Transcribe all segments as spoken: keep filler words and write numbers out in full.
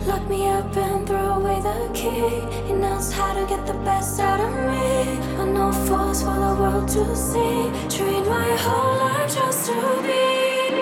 lock me up and throw away the key. He knows how to get the best out of me. I know force for the world to see. Trained my whole life just to be.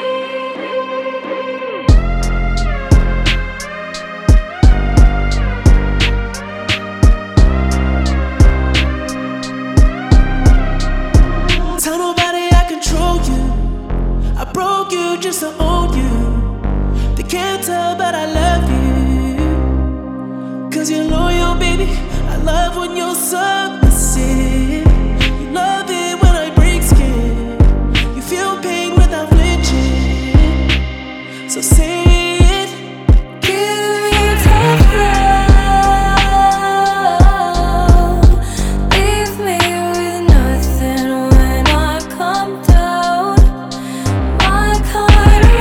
Tell nobody I control you. I broke you just to own you. They can't tell but I love you. Cause you're loyal, baby. I love when you're submissive. You love it when I break skin. You feel pain without flinching. So say it. Give me tough love. Leave me with nothing when I come down. My kind of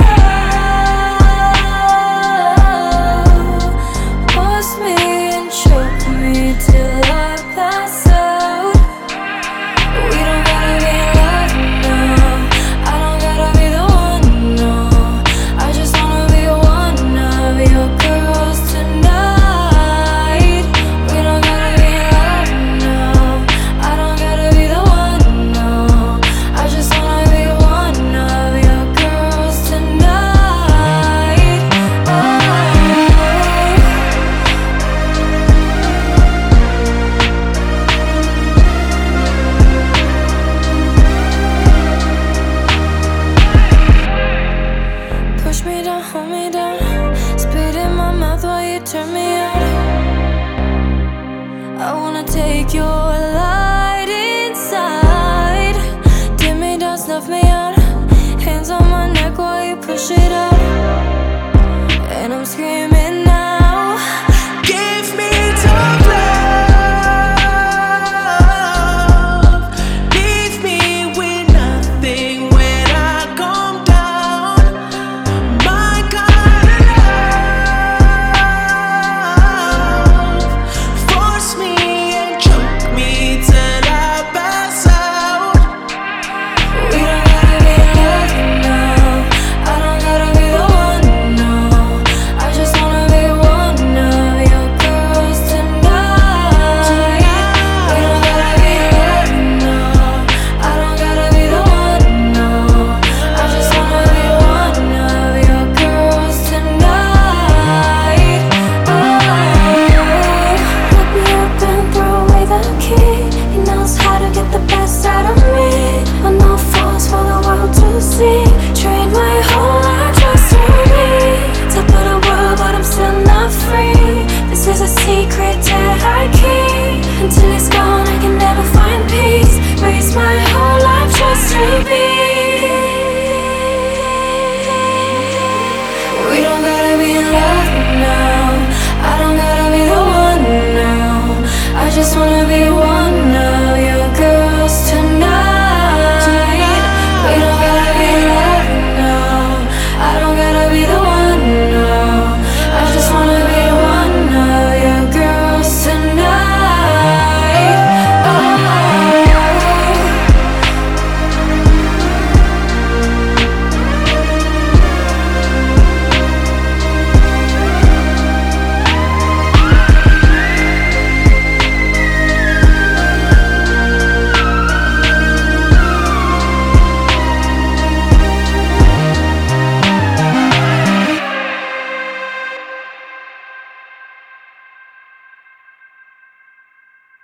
love. Force me and choke me till I pass out. We don't gotta be in love now. I don't gotta be the one, no. I just wanna be one of your girls tonight. We don't gotta be in love now. I don't gotta be the one, no. I just wanna be one of your girls tonight. Oh. Push me down, hold me down. Spit in my mouth while you turn me out. I wanna take your light inside. Dim me down, snuff me out. Hands on my neck while you push it out. And I'm screaming now. Give me tough love. Leave me with nothing when I come down. My kind of love. Force me and choke me till I pass out. We don't gotta be in love now. I don't gotta be the one, no. I just wanna be one of your girls tonight. We don't gotta be in love now. I don't gotta be the one, no. I just wanna be one of your girls tonight. Oh. Lock me up and throw away the key. He knows how to get the best out of me. I know force for the world to see. Trained my whole life just to be top of the world, but I'm still not free. This is a secret that I keep. Until it's gone, I can never find peace. Raise my whole life just to be. We don't gotta be in love now. I don't gotta be the one now. I just wanna be